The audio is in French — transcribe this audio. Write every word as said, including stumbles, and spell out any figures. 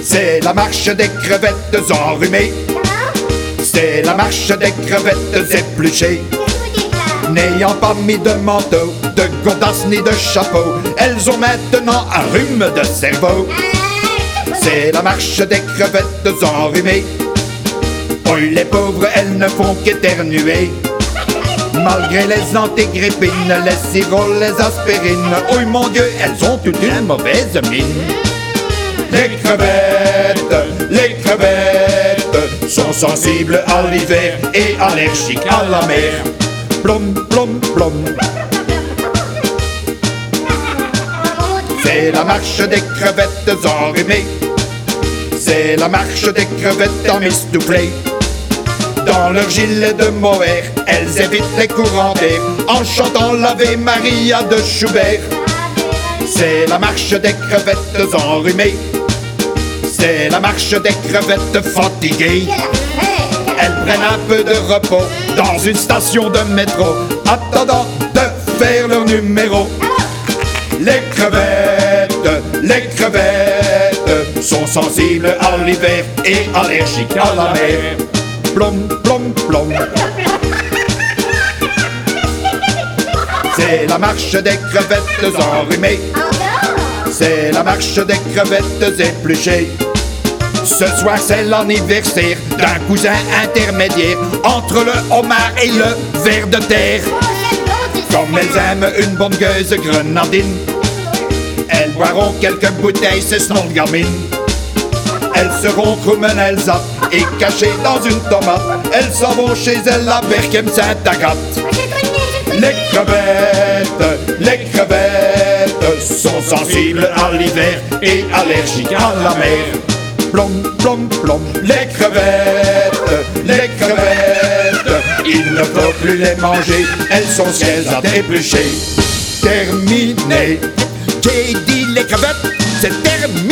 C'est la marche des crevettes enrhumées. C'est la marche des crevettes épluchées. N'ayant pas mis de manteau, de godasses ni de chapeau, elles ont maintenant un rhume de cerveau. C'est la marche des crevettes enrhumées. Oh, les pauvres, elles ne font qu'éternuer. Malgré les antigrippines, les sirops, les aspirines, oh mon Dieu, elles ont toute une mauvaise mine. Les crevettes, les crevettes sont sensibles à l'hiver et allergiques à la mer. Plom, plom, plom. C'est la marche des crevettes enrhumées. C'est la marche des crevettes emmistoufflées. Dans leur gilet de mohair, elles évitent les courants d'air en chantant l'Ave Maria de Schubert. C'est la marche des crevettes enrhumées. C'est la marche des crevettes fatiguées. Elles prennent un peu de repos dans une station de métro, attendant de faire leur numéro. Les crevettes, les crevettes sont sensibles à l'hiver et allergiques à la mer. Plom, plom, plom. C'est la marche des crevettes enrhumées. C'est la marche des crevettes épluchées. Ce soir c'est l'anniversaire d'un cousin intermédiaire entre le homard et le ver de terre. Comme elles aiment une bonne gueuse grenadine, elles boiront quelques bouteilles, c'est son gamine. Elles seront Krumenelzat et cachées dans une tomate. Elles s'en vont chez elles à Berchem Saint-Agathe. Les crevettes, les crevettes sont sensibles à l'hiver et allergiques à la mer. Plom, plom, plom. Les crevettes, les crevettes, il ne faut plus les manger, elles sont sales à éplucher. Terminé. J'ai dit les crevettes, c'est terminé.